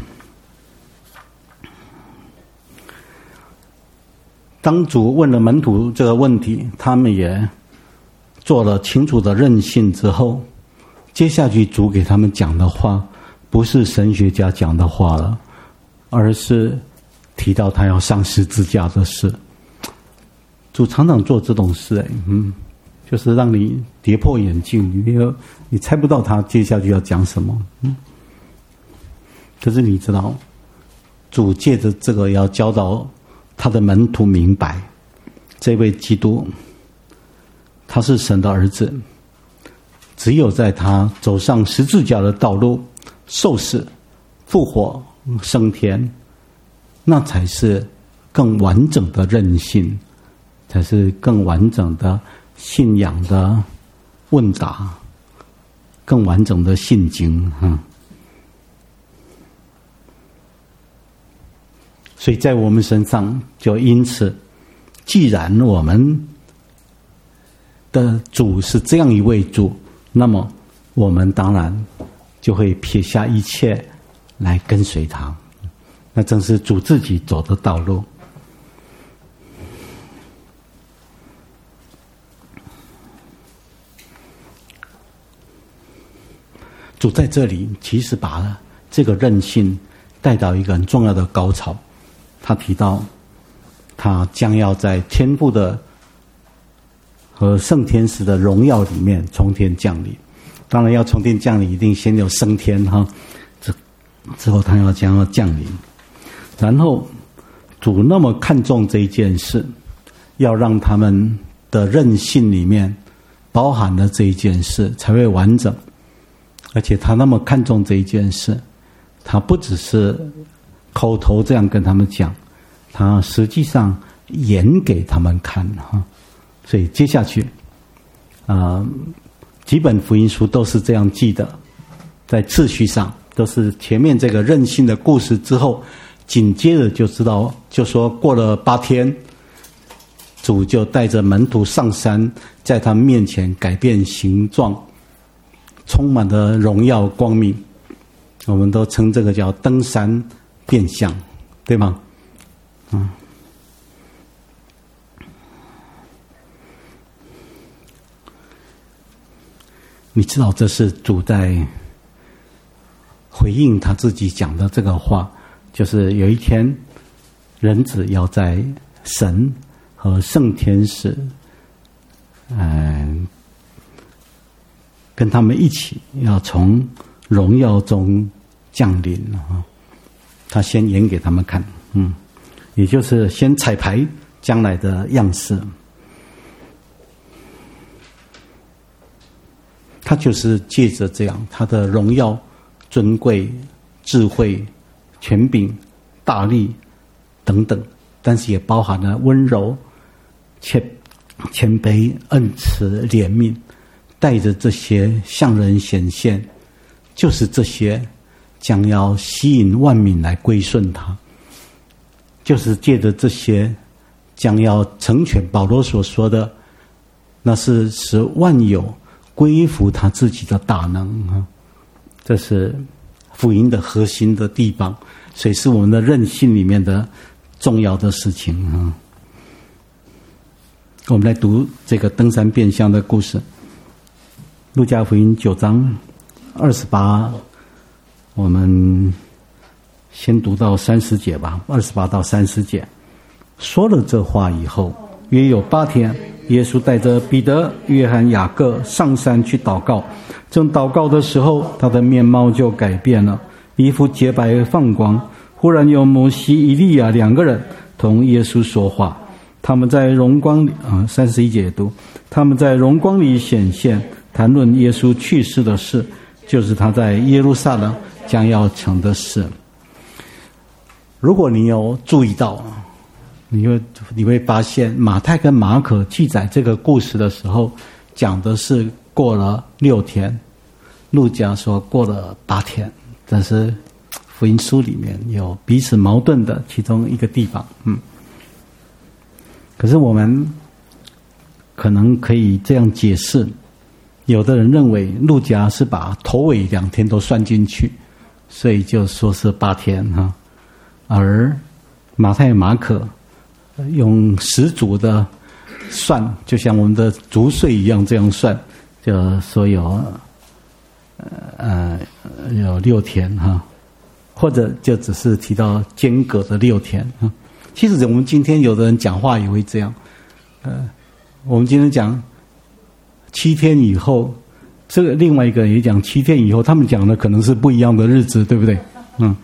Speaker 1: 当主问了门徒这个问题，他们也做了清楚的认信之后，接下去主给他们讲的话，不是神学家讲的话了，而是提到他要上十字架的事。主常常做这种事，哎，嗯，就是让你跌破眼镜，你有你猜不到他接下去要讲什么，嗯。可是你知道，主借着这个要教导他的门徒明白，这位基督，他是神的儿子，只有在他走上十字架的道路，受死、复活、升天，那才是更完整的韧性，才是更完整的信仰的问答，更完整的信经。嗯， 所以在我们身上就因此，既然我们的主是这样一位主，那么我们当然就会撇下一切来跟随他，那正是主自己走的道路。主在这里其实把这个韧性带到一个很重要的高潮，他提到他将要在天父的和圣天使的荣耀里面从天降临。当然要从天降临，一定先有升天哈，之之后他要将要降临。然后主那么看重这一件事，要让他们的韧性里面包含了这一件事才会完整。而且他那么看重这一件事，他不只是口头这样跟他们讲，他实际上演给他们看哈。所以接下去啊、呃，几本福音书都是这样记的，在次序上都是前面这个韧性的故事之后，紧接着就知道，就说过了八天，主就带着门徒上山，在他们面前改变形状，充满了荣耀光明。我们都称这个叫登山变相，对吗？嗯。你知道这是主在回应他自己讲的这个话，就是有一天人子要在神和圣天使嗯、呃、跟他们一起要从荣耀中降临啊。他先演给他们看，嗯，也就是先彩排将来的样式。他就是借着这样，他的荣耀、尊贵、智慧、权柄、大力等等，但是也包含了温柔、谦谦卑、恩慈、怜悯，带着这些向人显现，就是这些将要吸引万民来归顺他，就是借着这些将要成全保罗所说的，那是使万有归服他自己的大能啊，这是福音的核心的地方，所以是我们的韧性里面的重要的事情啊。我们来读这个登山变相的故事，路加福音九章二十八，我们先读到三十节吧，二十八到三十节。说了这话以后，约有八天，耶稣带着彼得、约翰、雅各上山去祷告。正祷告的时候，他的面貌就改变了，衣服洁白放光。忽然有摩西、以利亚两个人同耶稣说话，他们在荣光里啊，三十一节读，他们在荣光里显现，谈论耶稣去世的事，就是他在耶路撒冷将要成的事。如果你有注意到，你会你会发现，马太跟马可记载这个故事的时候，讲的是过了六天，路加说过了八天，但是福音书里面有彼此矛盾的其中一个地方，嗯。可是我们可能可以这样解释，有的人认为路加是把头尾两天都算进去，所以就说是八天哈，而马太马可用十足的算，就像我们的足岁一样这样算，就说有呃有六天哈，或者就只是提到间隔的六天哈。其实我们今天有的人讲话也会这样，呃，我们今天讲七天以后，这个另外一个人也讲七天以后，他们讲的可能是不一样的日子，对不对？嗯。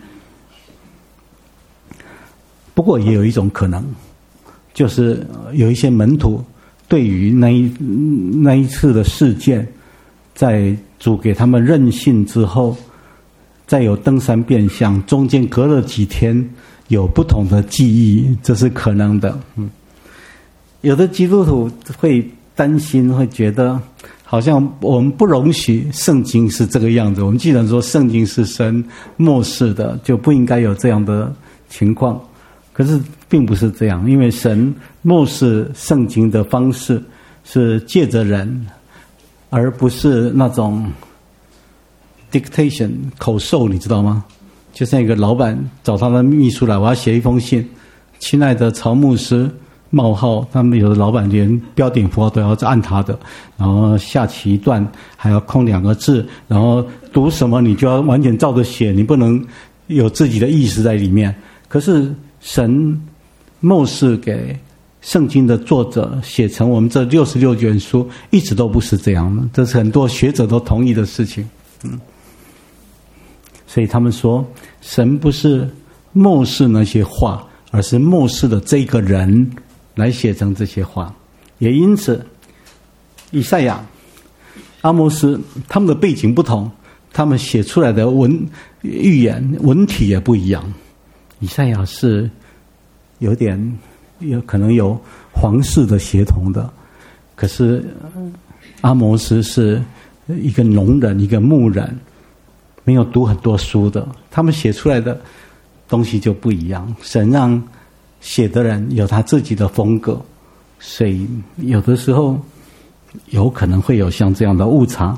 Speaker 1: 不过也有一种可能，就是有一些门徒对于那一那一次的事件，在主给他们任性之后，再有登山变相，中间隔了几天有不同的记忆，这是可能的。嗯，有的基督徒会担心，会觉得好像我们不容许圣经是这个样子。我们既然说圣经是神默示的，就不应该有这样的情况。 可是并不是这样，因为神默示圣经的方式是借着人，而不是那种 dictation 口授，你知道吗？就像一个老板找他的秘书来，我要写一封信，亲爱的曹牧师冒号，他们有的老板连标点符号都要按他的，然后下起一段还要空两个字，然后读什么你就要完全照着写，你不能有自己的意思在里面。可是神默示给圣经的作者写成我们这六十六卷书，一直都不是这样的，这是很多学者都同意的事情。嗯，所以他们说，神不是默示那些话，而是默示的这个人来写成这些话。也因此，以赛亚、阿摩斯他们的背景不同，他们写出来的文预言文体也不一样。以赛亚是有点有可能有皇室的协同的，可是阿摩斯是一个农人，一个牧人，没有读很多书的，他们写出来的东西就不一样。神让写的人有他自己的风格，所以有的时候有可能会有像这样的误差。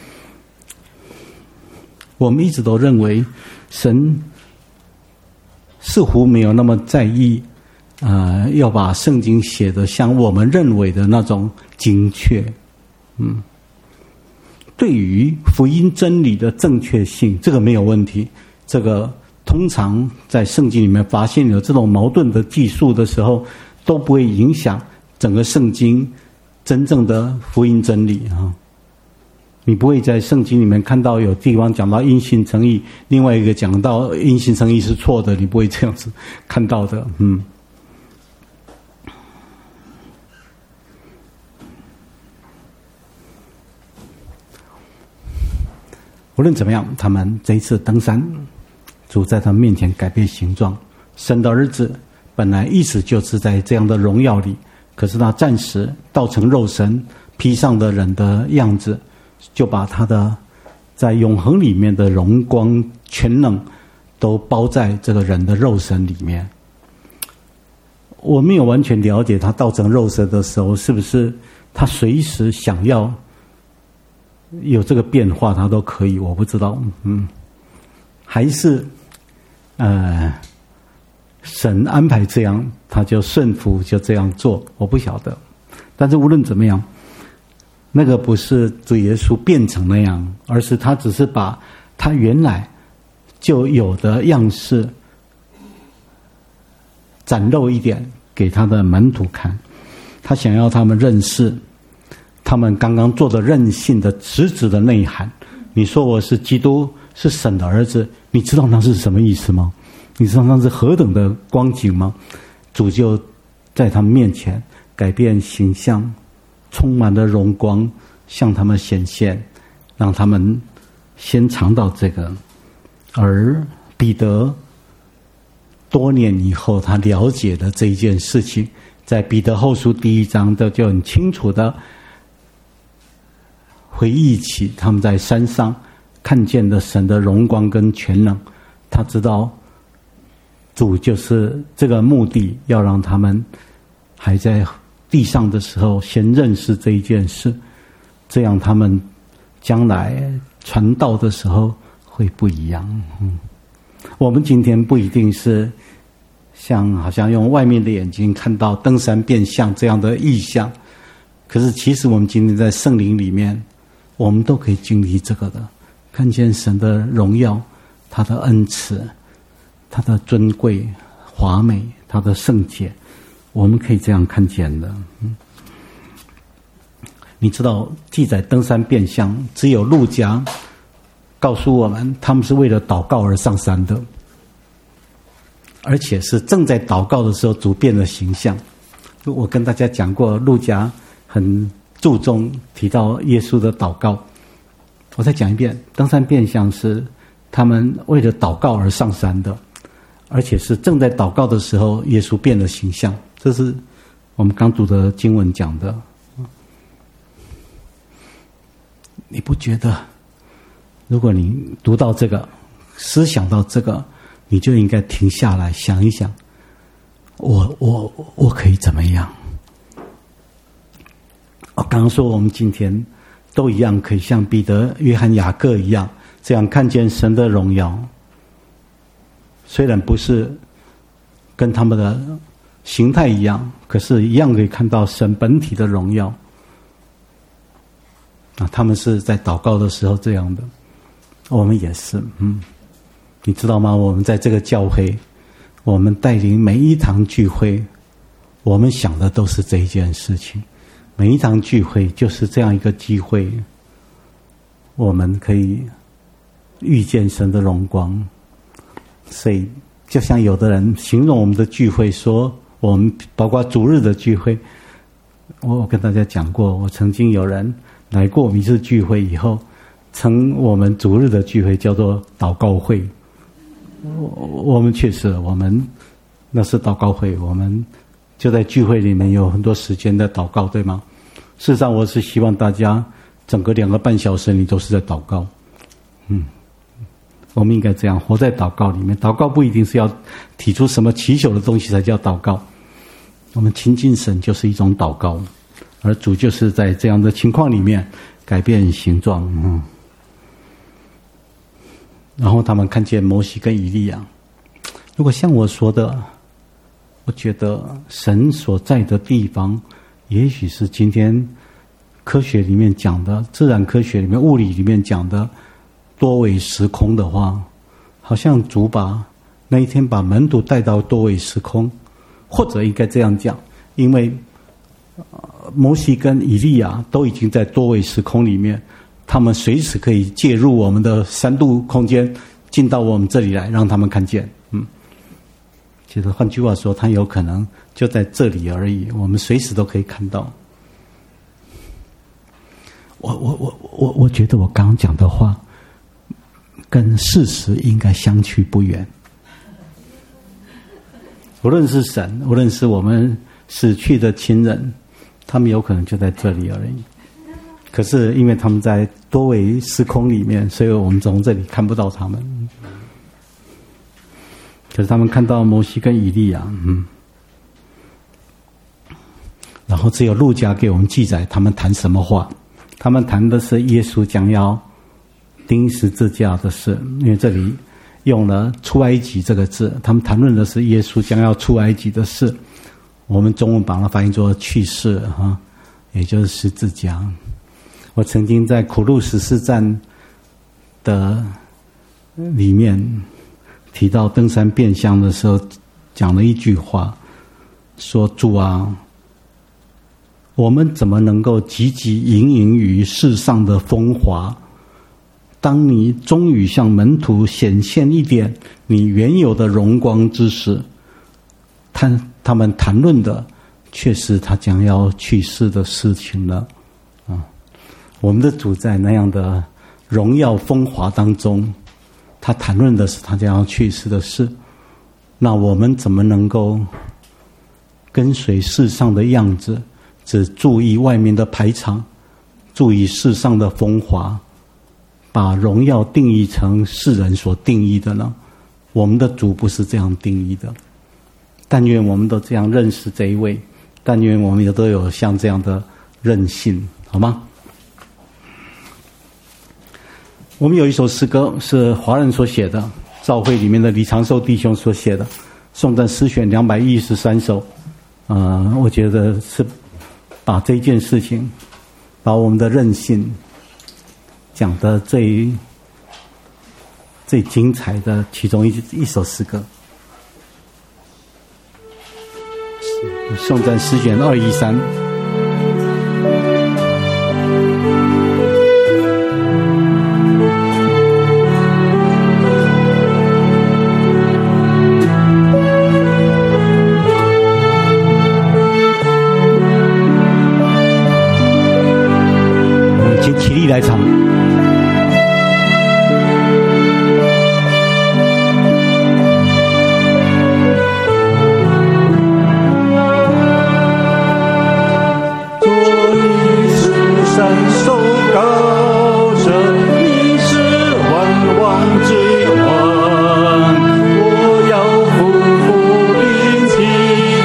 Speaker 1: 我们一直都认为神似乎没有那么在意呃，要把圣经写得像我们认为的那种精确。嗯，对于福音真理的正确性，这个没有问题。这个通常在圣经里面发现有这种矛盾的技术的时候，都不会影响整个圣经真正的福音真理啊。你不会在圣经里面看到有地方讲到因信称义，另外一个讲到因信称义是错的，你不会这样子看到的。嗯，无论怎么样，他们这一次登山，主在他们面前改变形状。神的儿子本来意思就是在这样的荣耀里，可是他暂时道成肉身，披上的人的样子，就把他的在永恒里面的荣光全能都包在这个人的肉身里面。我没有完全了解他道成肉身的时候，是不是他随时想要有这个变化他都可以，我不知道。嗯，还是呃神安排这样，他就顺服，就这样做，我不晓得。但是无论怎么样，那个不是主耶稣变成那样，而是他只是把他原来就有的样式展露一点给他的门徒看，他想要他们认识他们刚刚做的任性的实质的内涵。你说我是基督，是神的儿子，你知道那是什么意思吗？你知道那是何等的光景吗？主就在他们面前改变形象，充满了荣光向他们显现，让他们先尝到这个。而彼得多年以后他了解了这一件事情，在彼得后书第一章的就很清楚的回忆起他们在山上看见的神的荣光跟全能。他知道主就是这个目的，要让他们还在地上的时候先认识这一件事，这样他们将来传道的时候会不一样。嗯，我们今天不一定是像好像用外面的眼睛看到登山变相这样的意象，可是其实我们今天在圣灵里面，我们都可以经历这个的，看见神的荣耀，他的恩慈，他的尊贵华美，他的圣洁，我们可以这样看见的。嗯，你知道记载登山变相只有路加告诉我们他们是为了祷告而上山的，而且是正在祷告的时候主变了形象。我跟大家讲过，路加很注重提到耶稣的祷告。我再讲一遍，登山变相是他们为了祷告而上山的，而且是正在祷告的时候耶稣变了形象，这是我们刚读的经文讲的。你不觉得如果你读到这个，思想到这个，你就应该停下来想一想， 我我我可以怎么样？我刚刚说我们今天都一样，可以像彼得、约翰、雅各一样，这样看见神的荣耀。虽然不是跟他们的形态一样，可是一样可以看到神本体的荣耀。啊，他们是在祷告的时候这样的，我们也是。嗯，你知道吗？我们在这个教会，我们带领每一堂聚会，我们想的都是这一件事情。每一堂聚会就是这样一个机会，我们可以遇见神的荣光。所以就像有的人形容我们的聚会说，我们包括主日的聚会，我我跟大家讲过，我曾经有人来过我们一次聚会以后，称我们主日的聚会叫做祷告会。我我们确实，我们那是祷告会，我们就在聚会里面有很多时间在祷告，对吗？事实上，我是希望大家整个两个半小时你都是在祷告。嗯，我们应该这样活在祷告里面。祷告不一定是要提出什么奇秀的东西才叫祷告，我们亲近神就是一种祷告，而主就是在这样的情况里面改变形状。嗯，然后他们看见摩西跟以利亚。如果像我说的，我觉得神所在的地方也许是今天科学里面讲的，自然科学里面、物理里面讲的多维时空的话，好像主把那一天把门徒带到多维时空，或者应该这样讲，因为摩西跟以利亚都已经在多维时空里面，他们随时可以介入我们的三度空间，进到我们这里来，让他们看见。嗯，其实换句话说，他有可能就在这里而已，我们随时都可以看到。我我我我我觉得我刚刚讲的话，跟事实应该相去不远。无论是神，无论是我们死去的亲人，他们有可能就在这里而已。可是因为他们在多维时空里面，所以我们从这里看不到他们。可是他们看到摩西跟以利亚，嗯，然后只有路加给我们记载他们谈什么话。他们谈的是耶稣将要钉十字架的事，因为这里用了出埃及这个字，他们谈论的是耶稣将要出埃及的事。我们中文把它翻译作去世哈，也就是十字架。我曾经在苦路十四站的里面提到登山变相的时候，讲了一句话，说主啊，我们怎么能够汲汲营营于世上的风华？当你终于向门徒显现一点你原有的荣光之时，他他们谈论的却是他将要去世的事情了。啊，我们的主在那样的荣耀风华当中，他谈论的是他将要去世的事。那我们怎么能够跟随世上的样子，只注意外面的排场，注意世上的风华，把荣耀定义成世人所定义的呢？我们的主不是这样定义的。但愿我们都这样认识这一位，但愿我们也都有像这样的韧性，好吗？我们有一首诗歌是华人所写的，教会里面的李长寿弟兄所写的，颂赞诗选两百一十三首。呃，我觉得是把这件事情，把我们的韧性讲的最最精彩的其中一一首诗歌。颂赞诗选二一三。请起立来唱。
Speaker 2: 我要夫妇并亲。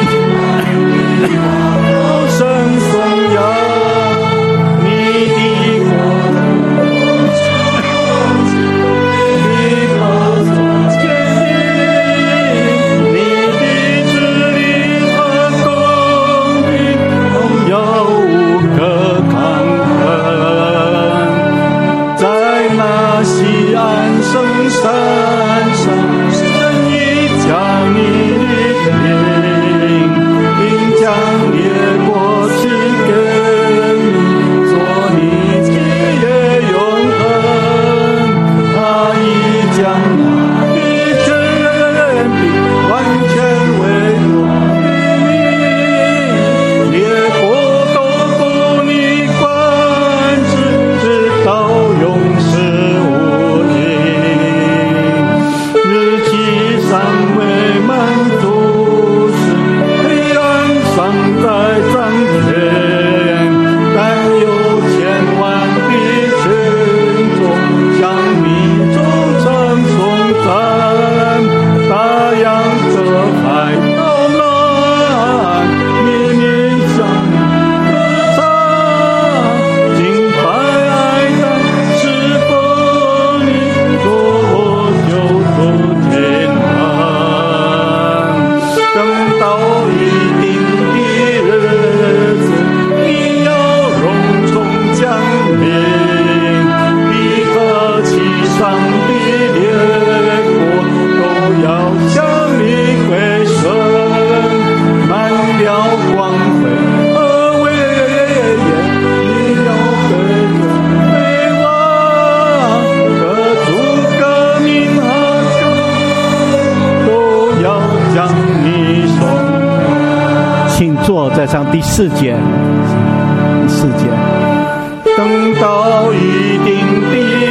Speaker 1: 上第四节，第四节，等到一定的